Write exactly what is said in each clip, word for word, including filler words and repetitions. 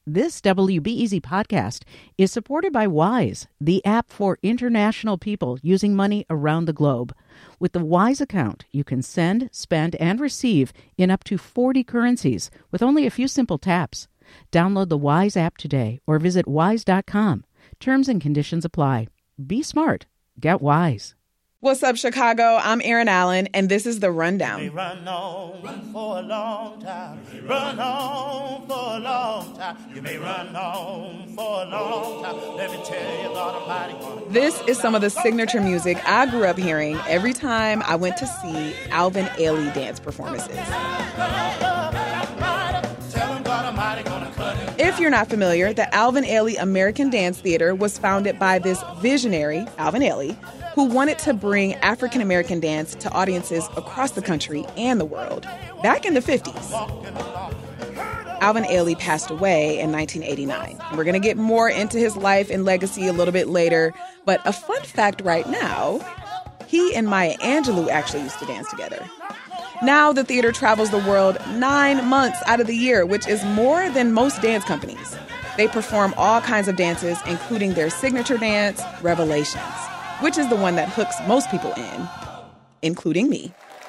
This W B E Z podcast is supported by Wise, the app for international people using money around the globe. With the Wise account, you can send, spend, and receive in up to forty currencies with only a few simple taps. Download the Wise app today or visit wise dot com. Terms and conditions apply. Be smart. Get Wise. What's up, Chicago? I'm Erin Allen, and this is The Rundown. You may run on run for a long time. Run on for a long time. You may run on for a long time. Let me tell you about a mighty one. This is some of the signature music I grew up hearing every time I went to see Alvin Ailey dance performances. If you're not familiar, the Alvin Ailey American Dance Theater was founded by this visionary, Alvin Ailey, who wanted to bring African American dance to audiences across the country and the world back in the fifties. Alvin Ailey passed away in nineteen eighty-nine. We're going to get more into his life and legacy a little bit later, but a fun fact right now, he and Maya Angelou actually used to dance together. Now the theater travels the world nine months out of the year, which is more than most dance companies. They perform all kinds of dances, including their signature dance, Revelations, which is the one that hooks most people in, including me.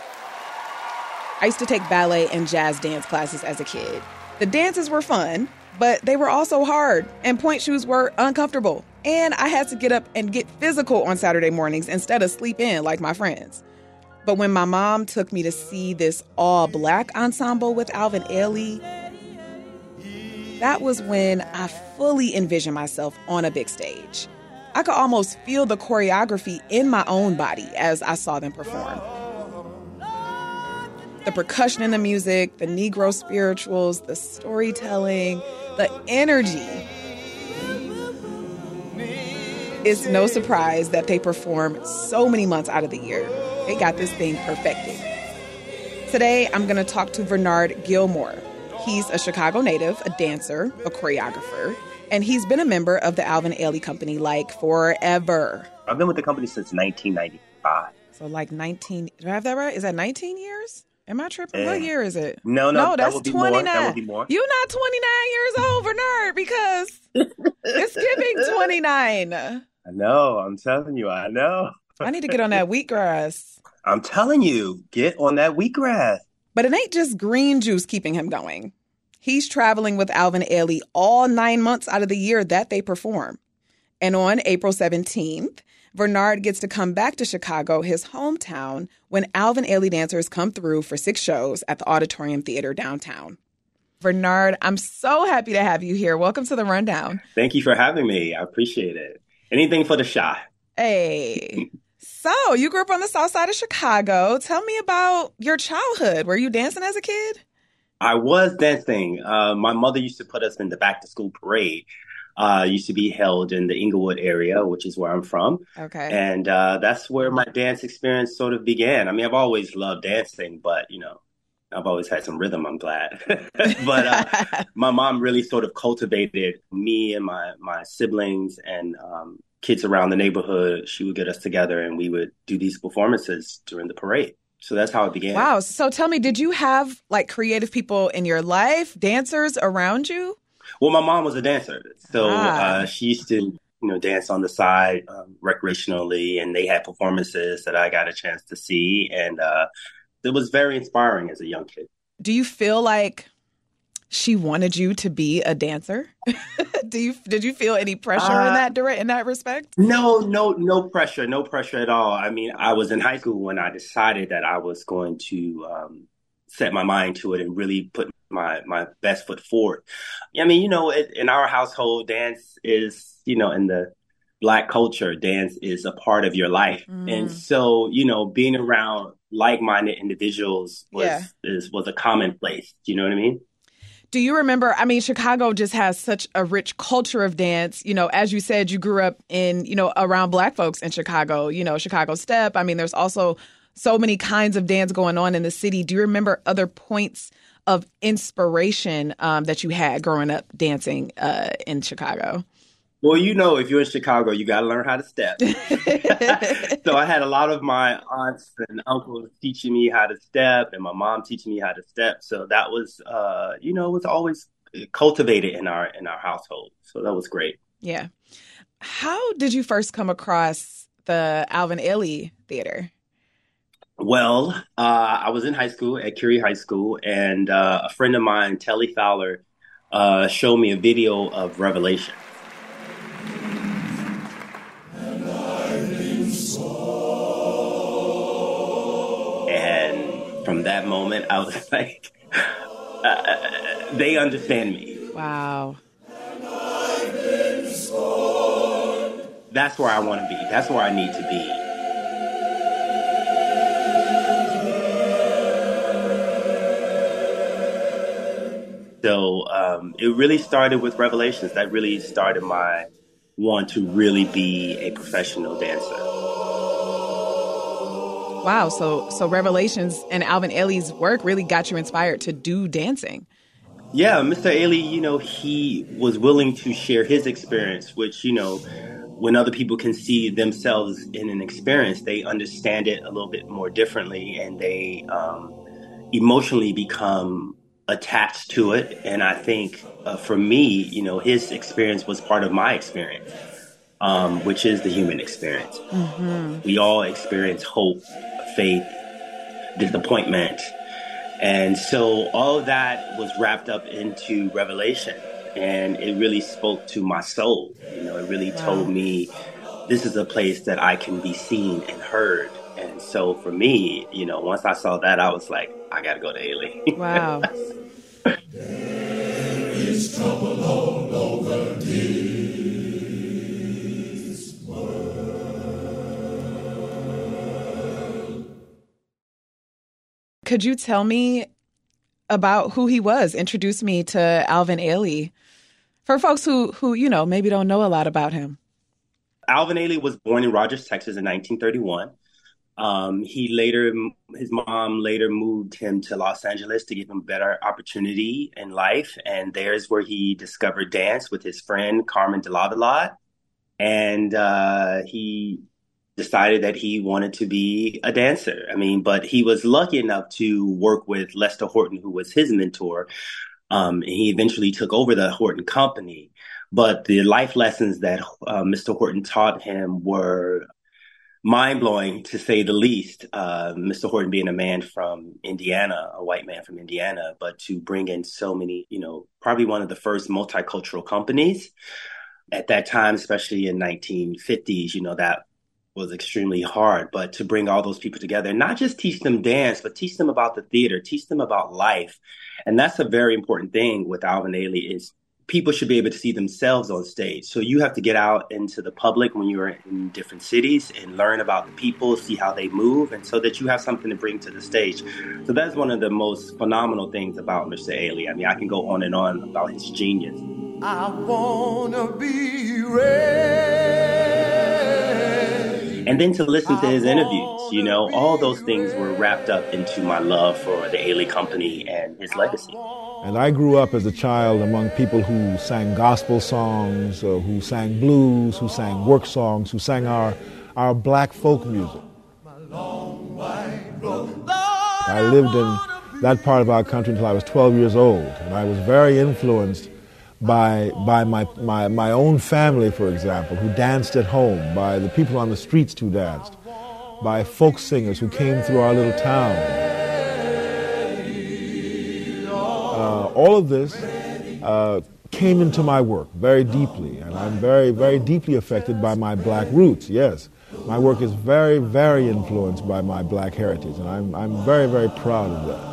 I used to take ballet and jazz dance classes as a kid. The dances were fun, but they were also hard, and pointe shoes were uncomfortable. And I had to get up and get physical on Saturday mornings instead of sleep in like my friends. But when my mom took me to see this all-black ensemble with Alvin Ailey, that was when I fully envisioned myself on a big stage. I could almost feel the choreography in my own body as I saw them perform. The percussion in the music, the Negro spirituals, the storytelling, the energy. It's no surprise that they perform so many months out of the year. They got this thing perfected. Today, I'm going to talk to Vernard Gilmore. He's a Chicago native, a dancer, a choreographer, and he's been a member of the Alvin Ailey Company like forever. I've been with the company since nineteen ninety-five. So like nineteen, do I have that right? Is that nineteen years? Am I tripping? Eh. What year is it? No, no, no, that that's would be twenty-nine. more. That would be more. You're not twenty-nine years old, Vernard, because it's giving twenty-nine. I know. I'm telling you. I know. I need to get on that wheatgrass. I'm telling you, get on that wheatgrass. But it ain't just green juice keeping him going. He's traveling with Alvin Ailey all nine months out of the year that they perform. And on April seventeenth, Vernard gets to come back to Chicago, his hometown, when Alvin Ailey dancers come through for six shows at the Auditorium Theater downtown. Vernard, I'm so happy to have you here. Welcome to The Rundown. Thank you for having me. I appreciate it. Anything for the shy. Hey. So, you grew up on the south side of Chicago. Tell me about your childhood. Were you dancing as a kid? I was dancing. Uh, my mother used to put us in the back-to-school parade. Uh, used to be held in the Inglewood area, which is where I'm from. Okay. And uh, that's where my dance experience sort of began. I mean, I've always loved dancing, but, you know, I've always had some rhythm, I'm glad. But uh, my mom really sort of cultivated me and my, my siblings and um, kids around the neighborhood. She would get us together and we would do these performances during the parade. So that's how it began. Wow. So tell me, did you have like creative people in your life, dancers around you? Well, my mom was a dancer. So ah. uh, she used to, you know, dance on the side um, recreationally, and they had performances that I got a chance to see. And uh, it was very inspiring as a young kid. Do you feel like she wanted you to be a dancer? Do you did you feel any pressure uh, in that direct in that respect? No, no, no pressure, no pressure at all. I mean, I was in high school when I decided that I was going to um, set my mind to it and really put my my best foot forward. I mean, you know, it, in our household, dance is, you know, in the Black culture, dance is a part of your life, mm. and so, you know, being around like-minded individuals was yeah. is was a commonplace. Do you know what I mean? Do you remember, I mean, Chicago just has such a rich culture of dance. You know, as you said, you grew up in, you know, around Black folks in Chicago, you know, Chicago Step. I mean, there's also so many kinds of dance going on in the city. Do you remember other points of inspiration um, that you had growing up dancing uh, in Chicago? Well, you know, if you're in Chicago, you got to learn how to step. So I had a lot of my aunts and uncles teaching me how to step and my mom teaching me how to step. So that was, uh, you know, it was always cultivated in our in our household. So that was great. Yeah. How did you first come across the Alvin Ailey Theater? Well, uh, I was in high school at Curie High School, and uh, a friend of mine, Telly Fowler, uh, showed me a video of Revelation. And from that moment, I was like, uh, they understand me. Wow. That's where I want to be. That's where I need to be. So um, it really started with Revelations. That really started my want to really be a professional dancer. Wow. So so Revelations and Alvin Ailey's work really got you inspired to do dancing. Yeah, Mister Ailey, you know, he was willing to share his experience, which, you know, when other people can see themselves in an experience, they understand it a little bit more differently, and they um, emotionally become attached to it. And I think uh, for me, you know, his experience was part of my experience, um, which is the human experience. Mm-hmm. We all experience hope, faith, disappointment. And so all of that was wrapped up into Revelation, and it really spoke to my soul. You know, it really wow. told me this is a place that I can be seen and heard. And so for me, you know, once I saw that, I was like, I got to go to Ailey. Wow. There is trouble all over this world. Could you tell me about who he was? Introduce me to Alvin Ailey for folks who, who, you know, maybe don't know a lot about him. Alvin Ailey was born in Rogers, Texas in nineteen thirty-one. Um, he later, his mom later moved him to Los Angeles to give him better opportunity in life. And there's where he discovered dance with his friend, Carmen de Lavallade. And uh, he decided that he wanted to be a dancer. I mean, but he was lucky enough to work with Lester Horton, who was his mentor. Um, and he eventually took over the Horton Company. But the life lessons that uh, Mister Horton taught him were mind-blowing, to say the least. Uh, Mister Horton being a man from Indiana, a white man from Indiana, but to bring in so many, you know, probably one of the first multicultural companies at that time, especially in nineteen fifties, you know, that was extremely hard. But to bring all those people together and not just teach them dance, but teach them about the theater, teach them about life. And that's a very important thing with Alvin Ailey, is people should be able to see themselves on stage. So you have to get out into the public when you're in different cities and learn about the people, see how they move, and so that you have something to bring to the stage. So that's one of the most phenomenal things about Mister Ailey. I mean, I can go on and on about his genius. I wanna be ready. And then to listen to his interviews, you know, all those things were wrapped up into my love for the Ailey Company and his legacy. And I grew up as a child among people who sang gospel songs, uh, who sang blues, who sang work songs, who sang our, our black folk music. I lived in that part of our country until I was twelve years old, and I was very influenced by, by my, my, my own family, for example, who danced at home, by the people on the streets who danced, by folk singers who came through our little town. Uh, all of this uh, came into my work very deeply, and I'm very, very deeply affected by my black roots, yes. My work is very, very influenced by my black heritage, and I'm, I'm very, very proud of that.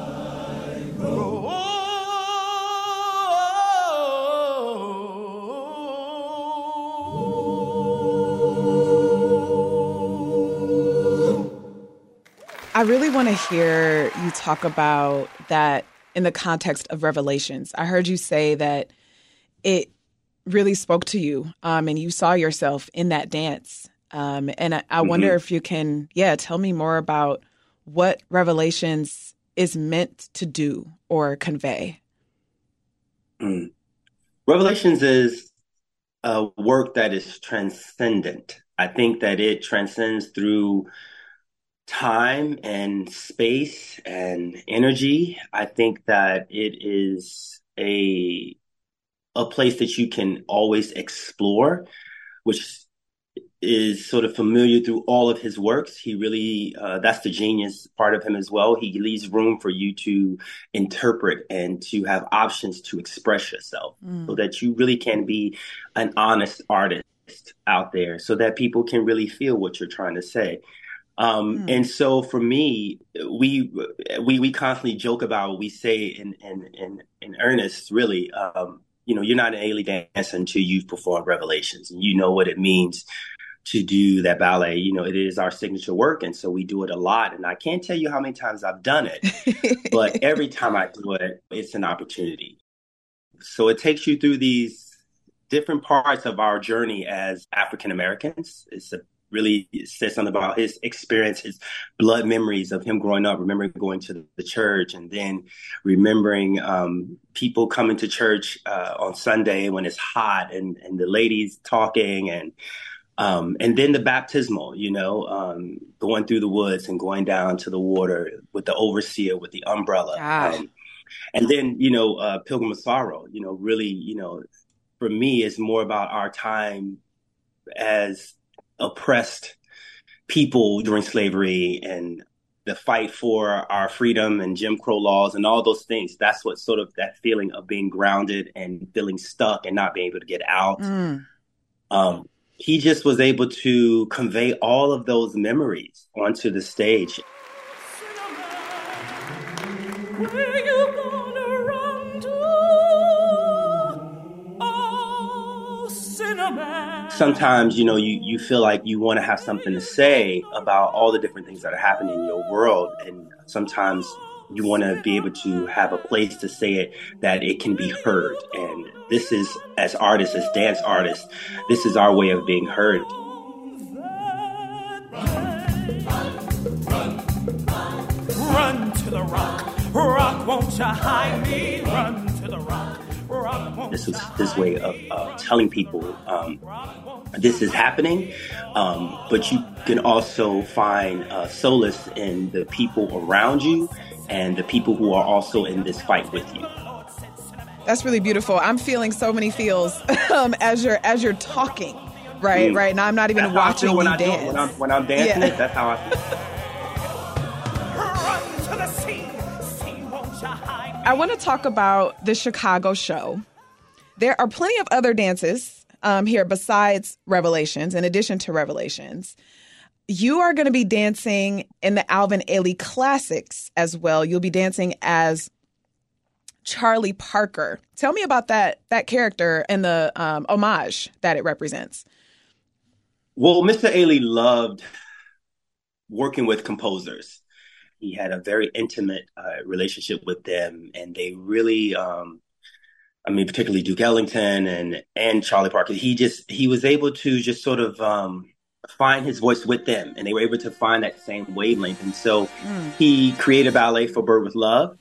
I really want to hear you talk about that in the context of Revelations. I heard you say that it really spoke to you, um, and you saw yourself in that dance. Um, and I, I mm-hmm. wonder if you can, yeah, tell me more about what Revelations is meant to do or convey. Mm. Revelations is a work that is transcendent. I think that it transcends through time and space and energy. I think that it is a a place that you can always explore, which is sort of familiar through all of his works. He really, uh, that's the genius part of him as well. He leaves room for you to interpret and to have options to express yourself mm. so that you really can be an honest artist out there so that people can really feel what you're trying to say. Um, mm. And so for me, we, we, we constantly joke about, we say in, in, in, in earnest, really, um, you know, you're not an Ailey dancer until you've performed Revelations and you know what it means to do that ballet. You know, it is our signature work. And so we do it a lot. And I can't tell you how many times I've done it, but every time I do it, it's an opportunity. So it takes you through these different parts of our journey as African Americans. It's a really it says something about his experience, his blood memories of him growing up, remembering going to the church and then remembering um, people coming to church uh, on Sunday when it's hot and, and the ladies talking and Um, and then the baptismal, you know, um, going through the woods and going down to the water with the overseer, with the umbrella. Um, and then, you know, uh, Pilgrim of Sorrow, you know, really, you know, for me, it's more about our time as oppressed people during slavery and the fight for our freedom and Jim Crow laws and all those things. That's what sort of that feeling of being grounded and feeling stuck and not being able to get out. Mm. Um, He just was able to convey all of those memories onto the stage. Where you gonna run to? Oh, Cinnamon. Sometimes, you know, you, you feel like you want to have something to say about all the different things that are happening in your world. And sometimes you want to be able to have a place to say it that it can be heard. And this is, as artists, as dance artists, this is our way of being heard. Run to the rock, rock won't you hide me, run to the rock, rock won't. This is this way of uh, telling people um, this is happening, um, but you can also find uh, solace in the people around you and the people who are also in this fight with you. That's really beautiful. I'm feeling so many feels um, as you're as you're talking, right? Mm. Right now, I'm not even that's watching you when I dance. When I'm, when I'm dancing, yeah. it, that's how I feel. I want to talk about the Chicago show. There are plenty of other dances um, here besides Revelations, in addition to Revelations. You are going to be dancing in the Alvin Ailey Classics as well. You'll be dancing as Charlie Parker. Tell me about that that character and the um, homage that it represents. Well, Mister Ailey loved working with composers. He had a very intimate uh, relationship with them, and they really, um, I mean, particularly Duke Ellington and and Charlie Parker. He just he was able to just sort of um, find his voice with them, and they were able to find that same wavelength. And so mm. he created a ballet for Bird with Love.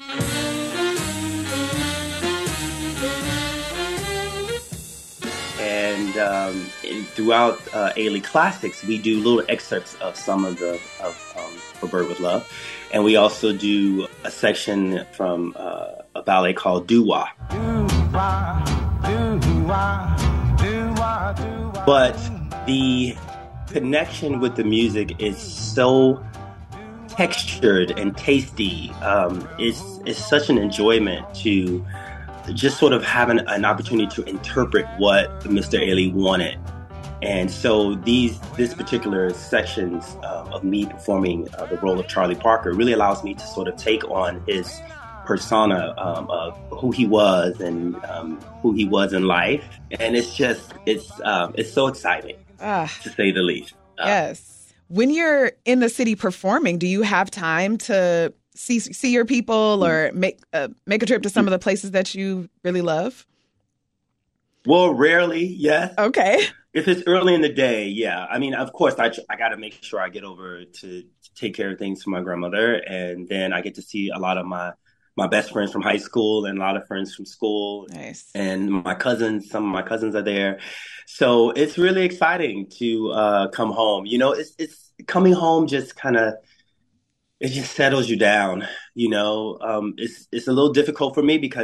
And, um, and throughout uh, Ailey Classics, we do little excerpts of some of the of um, For Bird with Love, and we also do a section from uh, a ballet called Doo-Wah. Doo-wah, doo-wah, doo-wah, doo-wah. But the connection with the music is so textured and tasty. Um, it's it's such an enjoyment to just sort of having an opportunity to interpret what Mister Ailey wanted. And so these, this particular sections uh, of me performing uh, the role of Charlie Parker really allows me to sort of take on his persona um, of who he was and um, who he was in life. And it's just, it's, um, it's so exciting, uh, to say the least. Uh, yes. When you're in the city performing, do you have time to see see your people or make uh, make a trip to some of the places that you really love? Well, rarely, yes. Okay. If it's early in the day, yeah. I mean, of course, I I got to make sure I get over to, to take care of things for my grandmother, and then I get to see a lot of my my best friends from high school and a lot of friends from school. Nice. And my cousins, some of my cousins are there, so it's really exciting to uh, come home. You know, it's it's coming home just kind of. It just settles you down, you know. Um, it's it's a little difficult for me because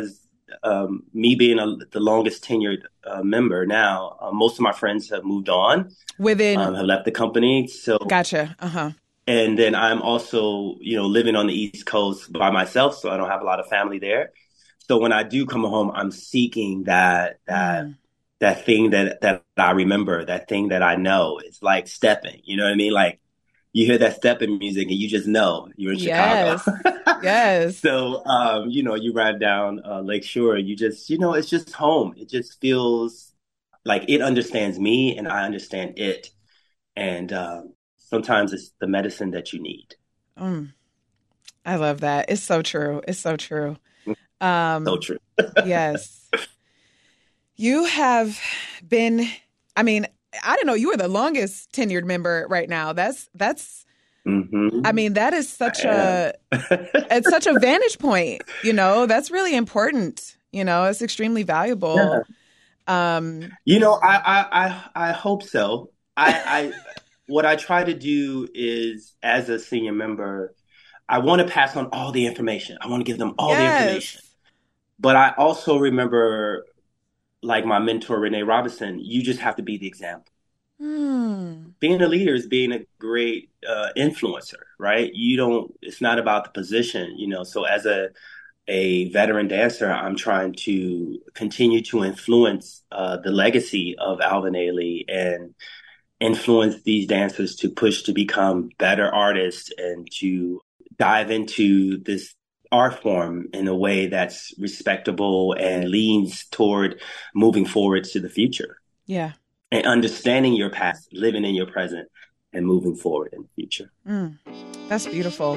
um, me being a, the longest tenured uh, member now, uh, most of my friends have moved on, within um, have left the company. So gotcha. Uh huh. And then I'm also, you know, living on the East Coast by myself, so I don't have a lot of family there. So when I do come home, I'm seeking that that mm. that thing that that I remember, that thing that I know. It's like stepping, you know what I mean? Like you hear that stepping music and you just know you're in yes. Chicago. Yes. So um, you know, you ride down uh, Lake Shore, you just, you know, it's just home. It just feels like it understands me and I understand it. And um, sometimes it's the medicine that you need. Mm. I love that. It's so true. It's so true. Um, so true. Yes. You have been, I mean, I don't know, you are the longest tenured member right now. That's, that's, mm-hmm. I mean, that is such a, it's such a vantage point, you know, that's really important. You know, it's extremely valuable. Yeah. Um, you know, I, I, I, I hope so. I, I, what I try to do is, as a senior member, I want to pass on all the information. I want to give them all yes. the information. But I also remember, like my mentor, Renee Robinson, you just have to be the example. Mm. Being a leader is being a great uh, influencer, right? You don't, it's not about the position, you know. So as a a veteran dancer, I'm trying to continue to influence uh, the legacy of Alvin Ailey and influence these dancers to push to become better artists and to dive into this art form in a way that's respectable and leans toward moving forward to the future. Yeah. And understanding your past, living in your present, and moving forward in the future. Mm, that's beautiful.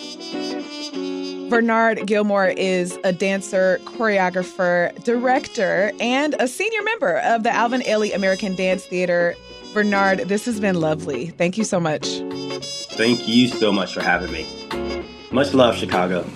Vernard Gilmore is a dancer, choreographer, director, and a senior member of the Alvin Ailey American Dance Theater. Vernard, this has been lovely. Thank you so much. Thank you so much for having me. Much love, Chicago.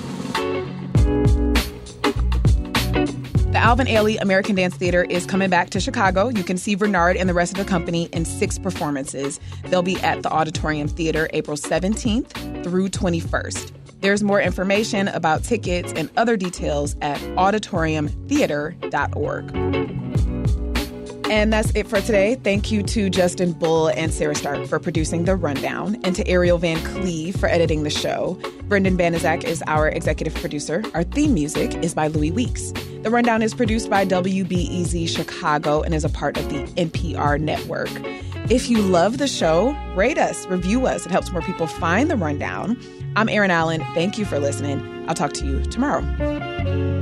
The Alvin Ailey American Dance Theater is coming back to Chicago. You can see Vernard and the rest of the company in six performances. They'll be at the Auditorium Theater April seventeenth through twenty-first. There's more information about tickets and other details at auditorium theater dot org. And that's it for today. Thank you to Justin Bull and Sarah Stark for producing The Rundown, and to Ariel Van Cleve for editing the show. Brendan Banaszak is our executive producer. Our theme music is by Louis Weeks. The Rundown is produced by W B E Z Chicago and is a part of the N P R network. If you love the show, rate us, review us. It helps more people find The Rundown. I'm Erin Allen. Thank you for listening. I'll talk to you tomorrow.